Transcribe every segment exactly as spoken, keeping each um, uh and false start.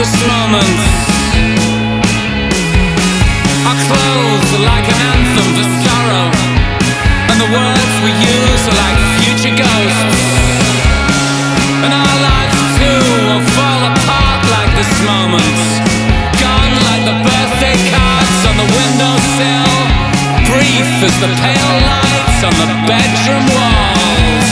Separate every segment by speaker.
Speaker 1: precious moments are clothes like an anthem for sorrow, and the words we use are like future ghosts. And our lives too will fall apart like this moment, gone like the birthday cards on the windowsill, brief as the pale lights on the bedroom walls.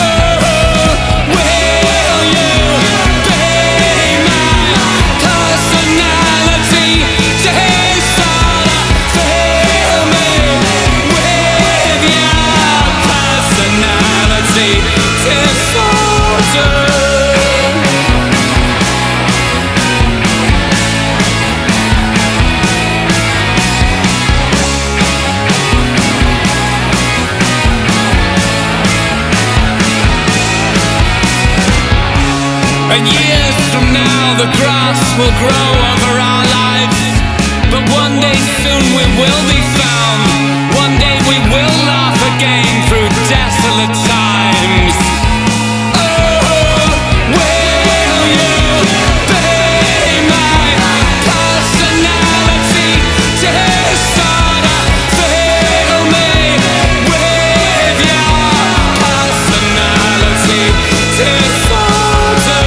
Speaker 1: And years from now the grass will grow over our lives, but one day soon we will be found. One day we will laugh again through desolate times. Oh, will you be my personality disorder? Fill me with your personality disorder.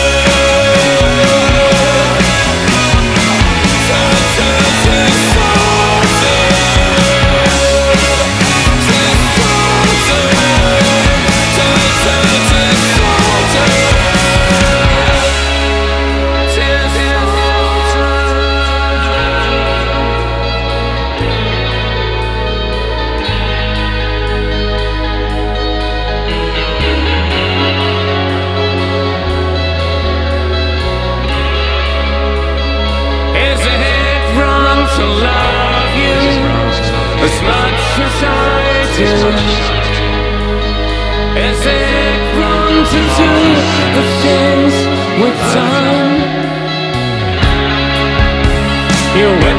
Speaker 1: To love you as much as I do? Is it wrong to do the things we've done? You